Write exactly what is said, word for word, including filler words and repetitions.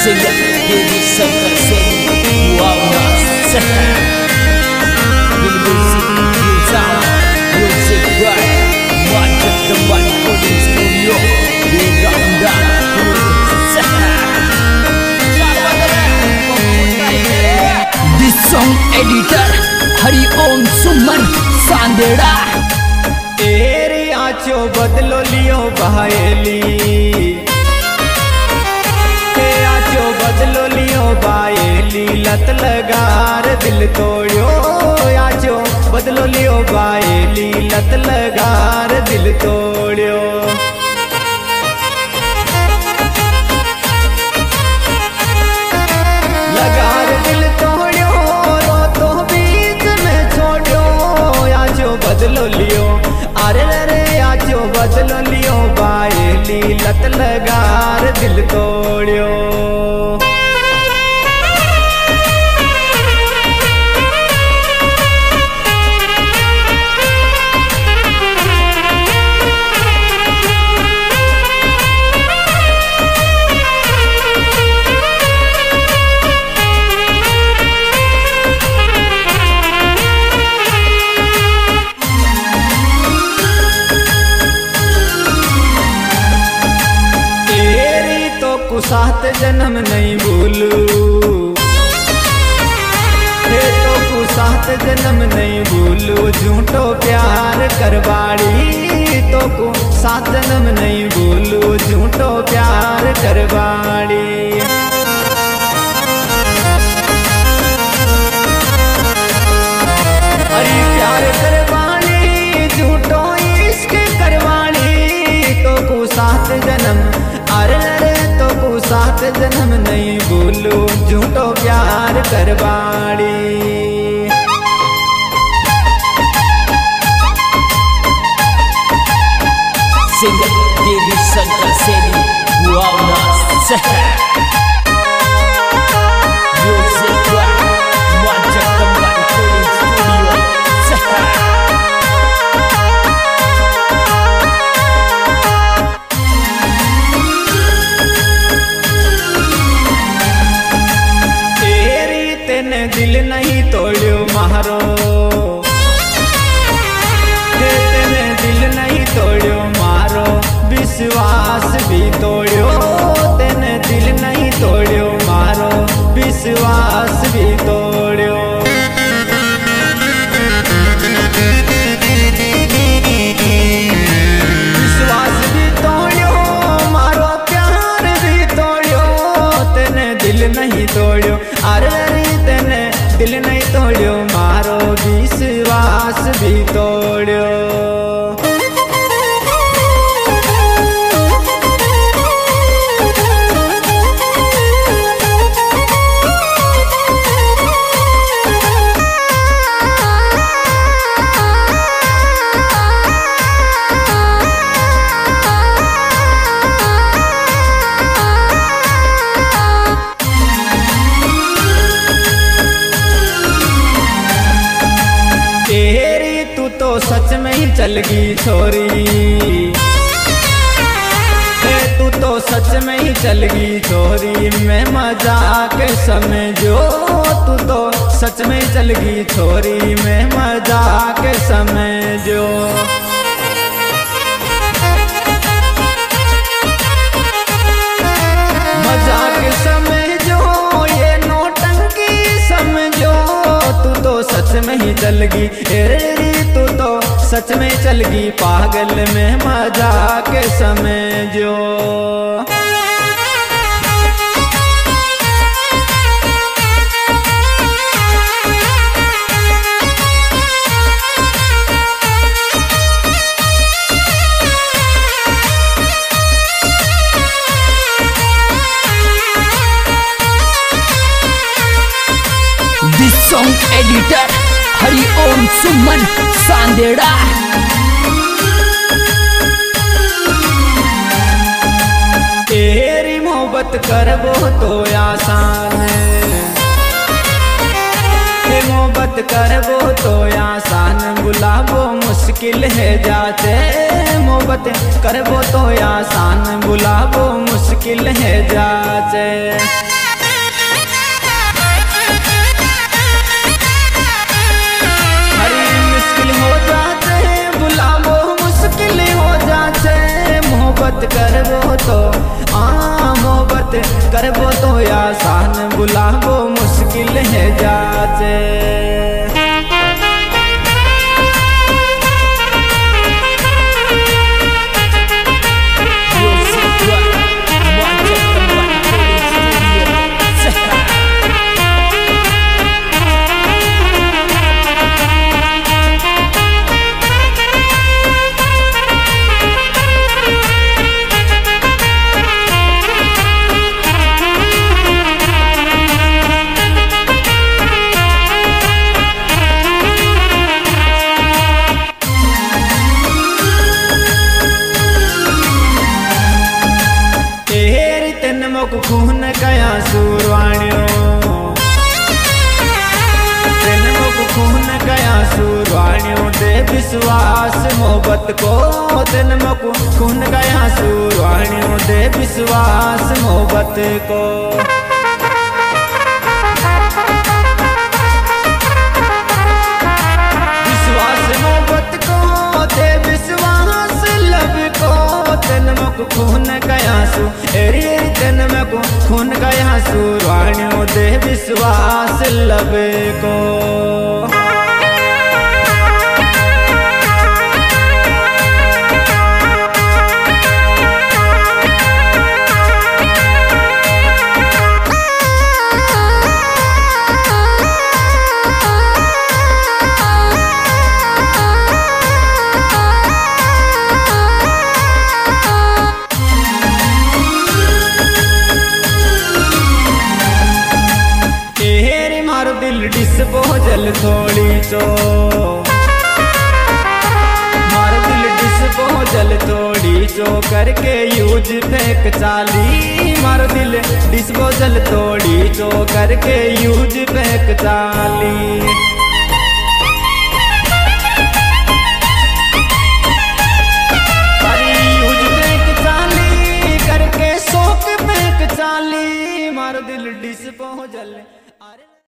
Singer Dewi Sangkar Seni Warna Sehat Bil Musik Bil Sound Music Right Macet Teman Coding Studio Di Ramdan Sehat The Song Editor Hari Om Suman Sandera तेरे आँचो बदलो लियो बायली आँचो बदलो लियो बायली लत लगार दिल तोड़ियो आँचो बदलो लियो बायली लत लगार दिल तोड़ियो लगार दिल तोड़ियो रो तो बीच में छोड़ियो आँचो बदलो लियो अरे रे आँचो बदलो लियो बायली लत लगार दिल तोड़ियो सात जन्म नहीं भूलू हे तो को सात जन्म नहीं भूलू झूठो प्यार करवाड़ी तो को सात जन्म नहीं भूलू झूठो प्यार करवाड़ी अरे प्यार करवाड़ी झूठो इश्क करवाड़ी तो को सात जन्म अरे सात जन्म नहीं भूलू झूठो प्यार करवाड़ी Singer Dewi Sangkar Seni Warna Sehat Music Right Macet Teman Coding Studio Sehat दिल नहीं तोड़ियो मारो तेने दिल नहीं तोड़ियो मारो विश्वास भी तोड़ियो तेने दिल नहीं तोड़ियो मारो विश्वास भी तोड़ियो विश्वास भी तोड़ियो मारो प्यार भी तोड़ियो तेने दिल नहीं तोड़ियो अरे दिल नहीं तोड़ियो मारो विश्वास भी तोड़ियो तो सच में ही चल गई छोरी तू तो सच में ही चल गई छोरी मैं मजाक समझो तू तो सच में ही चल गई छोरी मैं मजाक समझो मजाक समझो ये नौटंकी समझो तू तो सच में ही चल गई तू तो सच में चल गई पागल में मजाक समझो The Song Editor Hari Om Suman Sandera तेरी मोहब्बत करबो तो आसान है मोहब्बत करबो तो आसान बुलाबो मुश्किल है जाते मोहब्बत करबो तो आसान बुलाबो मुश्किल है जाते मोहब्बत करबो तो आ मोहब्बत करबो तो आसान बुलाबो मुश्किल है जाचे। खून कया सूरवाणियों तेन मुख खून कया सूरवाणियों दे विश्वास मोहब्बत को तेन मुख खून कया सूरवाणियों दे विश्वास मोहब्बत को। विश्वास मोहब्बत को दे विश्वास लब को तेन मुख खून कया सू एरी तेन में को खून गया सूरवाणियों दे विश्वास लब को। डिस्पोजल थोड़ी चो मार दिल डिस्पोजल थोड़ी चो करके यूज फेंक चाली मार दिल डिस्पोजल थोड़ी चो करके यूज फेंक चाली। यूज फेंक चाली करके शौक फेंक चाली मार दिल डिस्पोजल